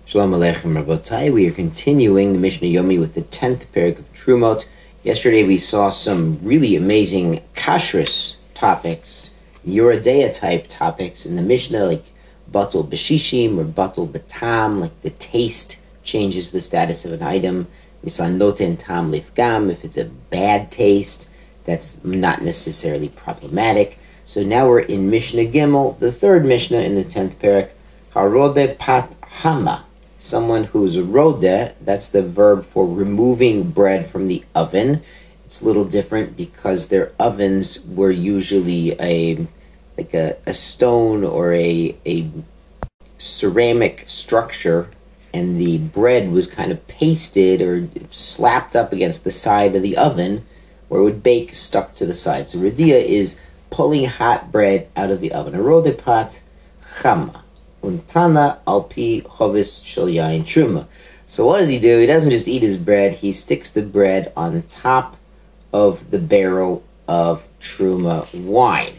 Shalom Aleichem Rabotai. We are continuing the Mishnah Yomi with the 10th parak of Trumot. Yesterday we saw some really amazing kashrus topics, Yerodea type topics in the Mishnah, like batul b'shishim or batul b'tam, like the taste changes the status of an item. We saw noten tam lifgam, if it's a bad taste, that's not necessarily problematic. So now we're in Mishnah Gimel, the third Mishnah in the 10th parak, Harode pat hama. Someone who's rodeh, that's the verb for removing bread from the oven. It's a little different because their ovens were usually a stone or a ceramic structure, and the bread was kind of pasted or slapped up against the side of the oven where it would bake, stuck to the side. So Radia is pulling hot bread out of the oven. A rodeh pat chama. Untana alpi chovis shel yain truma. So what does he do? He doesn't just eat his bread. He sticks the bread on top of the barrel of truma wine.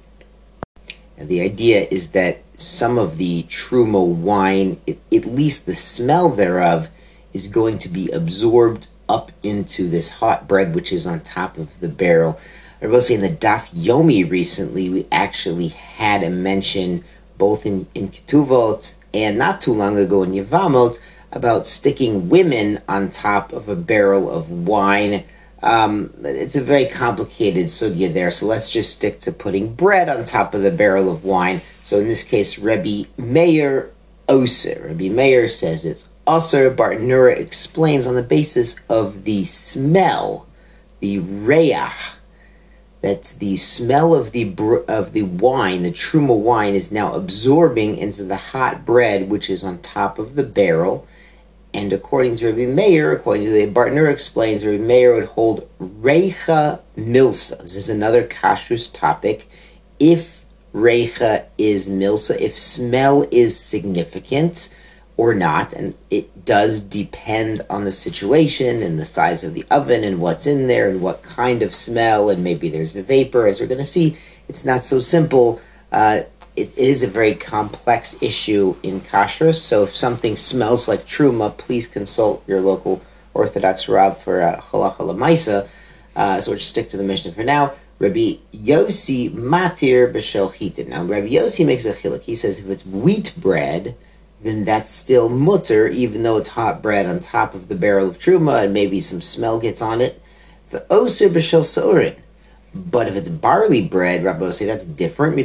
And the idea is that some of the truma wine, at least the smell thereof, is going to be absorbed up into this hot bread which is on top of the barrel. I will say in the Daf Yomi recently, we actually had a mention both in Ketuvot and not too long ago in Yevamot about sticking women on top of a barrel of wine. It's a very complicated sugya there, so let's just stick to putting bread on top of the barrel of wine. So in this case, Rebbe Meir Oser. Rebbe Meir says it's Oser. Bartenura explains on the basis of the smell, the reach, that's the smell of the wine, the truma wine, is now absorbing into the hot bread which is on top of the barrel. And according to Rebbe Meir, according to the Bartenura explains, Rebbe Meir would hold reicha milsa. This is another kashrus topic. If reicha is milsa, if smell is significant or not, and it does depend on the situation and the size of the oven and what's in there and what kind of smell, and maybe there's a vapor, as we're going to see. It's not so simple. It is a very complex issue in kashrus, so if something smells like truma, please consult your local Orthodox Rav for halacha l'maisa. So we'll just stick to the Mishnah for now. Rabbi Yossi matir b'shel chitin. Now Rabbi Yossi makes a chiluk. He says if it's wheat bread, then that's still mutter, even though it's hot bread on top of the barrel of truma and maybe some smell gets on it. But if it's barley bread, Rabbi will say that's different.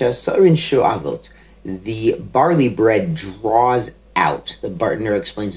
The barley bread draws out. The Bartenura explains,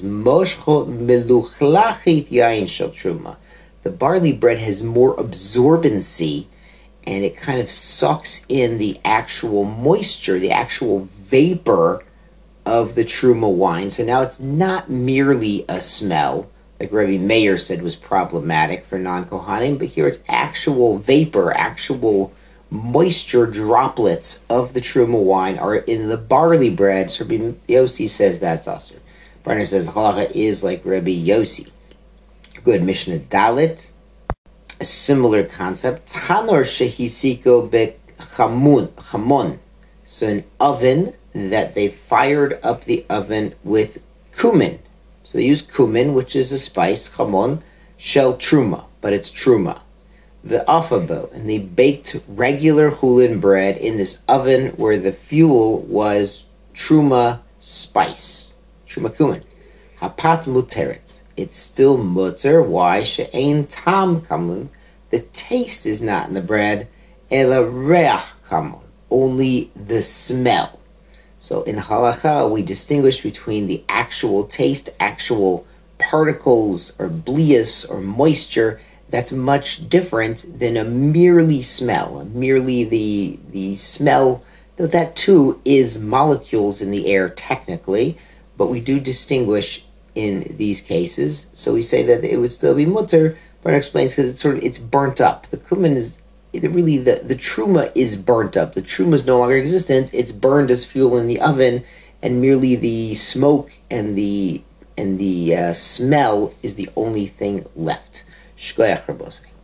the barley bread has more absorbency, and it kind of sucks in the actual moisture, the actual vapor of the truma wine. So now it's not merely a smell, like Rebbe Meir said was problematic for non-Kohanim, but here it's actual vapor, actual moisture droplets of the truma wine are in the barley bread. So Rebbe Yossi says that's usher. Barner says halacha is like Rebbe Yossi. Good. Mishnah Dalet, a similar concept. Tanor shehisiko bechamon. So an oven that they fired up the oven with cumin. So they use cumin, which is a spice, chamon, shel truma, but it's truma. The afabo, and they baked regular chulin bread in this oven where the fuel was truma spice, truma cumin. Hapat muteret. It's still mutter. Why? She'ein tam kamun. The taste is not in the bread. Ela reach kamun. Only the smell. So in halacha, we distinguish between the actual taste, actual particles or blias or moisture. That's much different than a merely smell. Merely the smell, though that too is molecules in the air technically, but we do distinguish in these cases. So we say that it would still be mutter, but it explains because it's burnt up. The cumin is really the truma is burnt up. The truma is no longer existent. It's burned as fuel in the oven, and merely the smoke and the smell is the only thing left. Shkoyach Rabosai.